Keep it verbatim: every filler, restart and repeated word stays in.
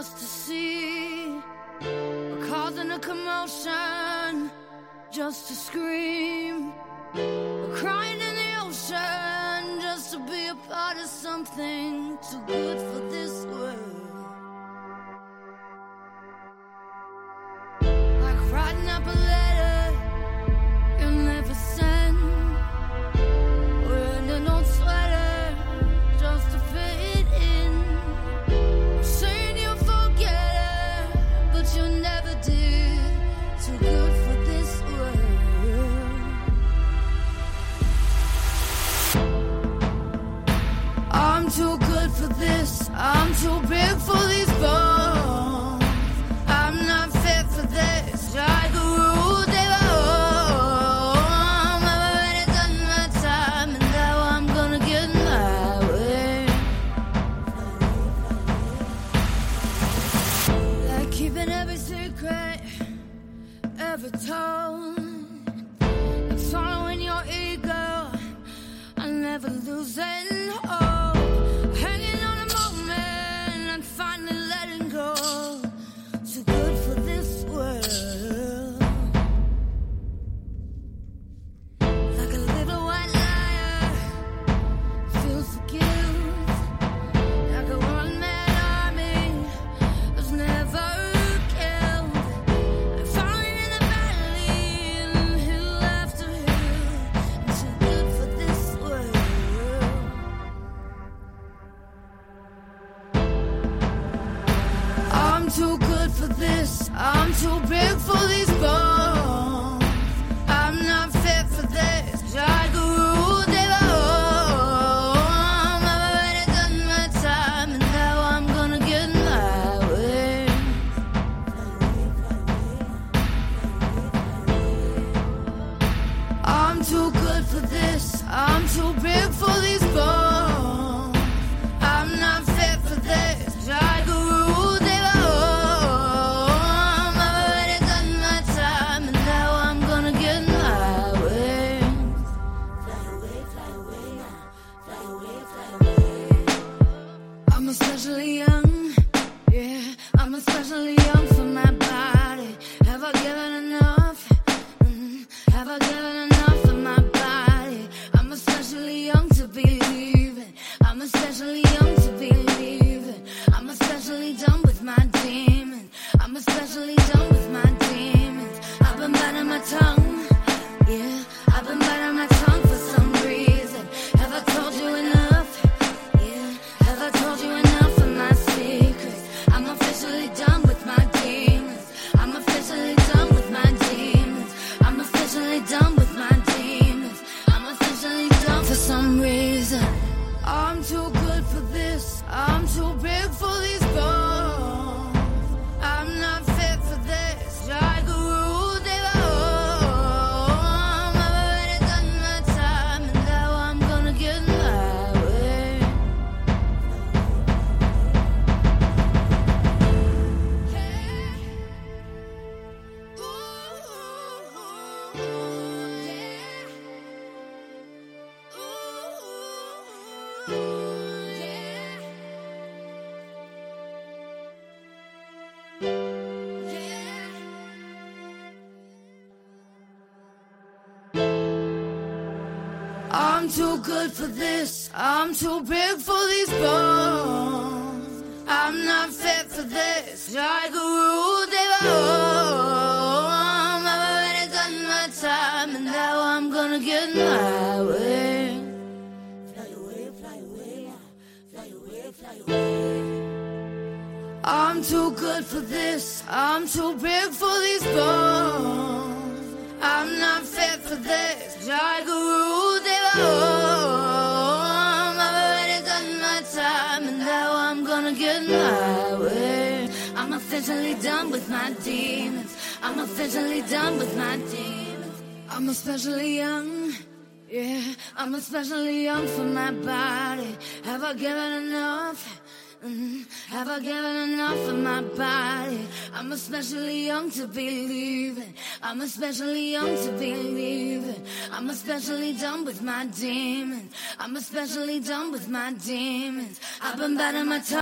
just to see, or causing a commotion just to scream, or crying in the ocean just to be a part of something too good for this world. Like writing up a letter you'll never send, wearing an old sweater just to fit in, saying you'll forget her, but you never did. Too good for this world. I'm too good for this. I'm too big for these bones. I'm not fit for this. Like a rule they own. I've already done my time, and now I'm gonna get my way. Like keeping every secret ever told, like swallowing your ego and never losing hope, hanging on a moment and finally letting go. Too good for this world. Like a little white liar feels the guilt, like a one-man army that's never killed, like falling in the valley and hill after hill. I'm too good for this world. I'm too good for this. I'm too big for these bones. I'm not fit for this. Like a rule they own. I've already done my time, and now I'm gonna get my way. I'm too good for this. I'm too big for these bones. I'm not fit for this. Like a rule they own. I've already done my time, and now I'm gonna get my way. Fly away, fly away now. Fly away, fly away. I'm especially young. Yeah, I'm especially young for my body. Have I given enough? Mm, have I given enough for my body? I'm especially young to be leaving. I'm especially young to be leaving. I'm especially done with my demons. I'm especially done with my demons. I've been biting my tongue. Yeah, I've been biting my tongue for some reason. Have I told you enough? Yeah, have I told you enough of my secrets? I'm officially done with my demons. I'm officially done with my demons. I'm officially done with my demons. I'm officially done for some reason. I'm too good for this. I'm too big for these bones. I'm not fit for this. Like a rule they own. I've already done my time, and now I'm gonna get my way. Hey. Ooh, yeah. Ooh, yeah. I'm too good for this. I'm too big for these bones. I'm not fit for this. Like a rule they own. I've already done my time, and now I'm gonna get my way. Fly away, fly away now. Fly away, fly away. I'm too good for this. I'm too big for these bones. I'm not fit for this. Like a rule they own. I've already done my time, and now I'm gonna get my way. I'm officially done with my demons. I'm officially done with my demons. I'm especially young. Yeah, I'm especially young for my body. Have I given enough? Mm, have I given enough of my body? I'm especially young to be leaving. I'm especially young to be leaving. I'm especially done with my demons. I'm especially done with my demons. I've been biting my tongue.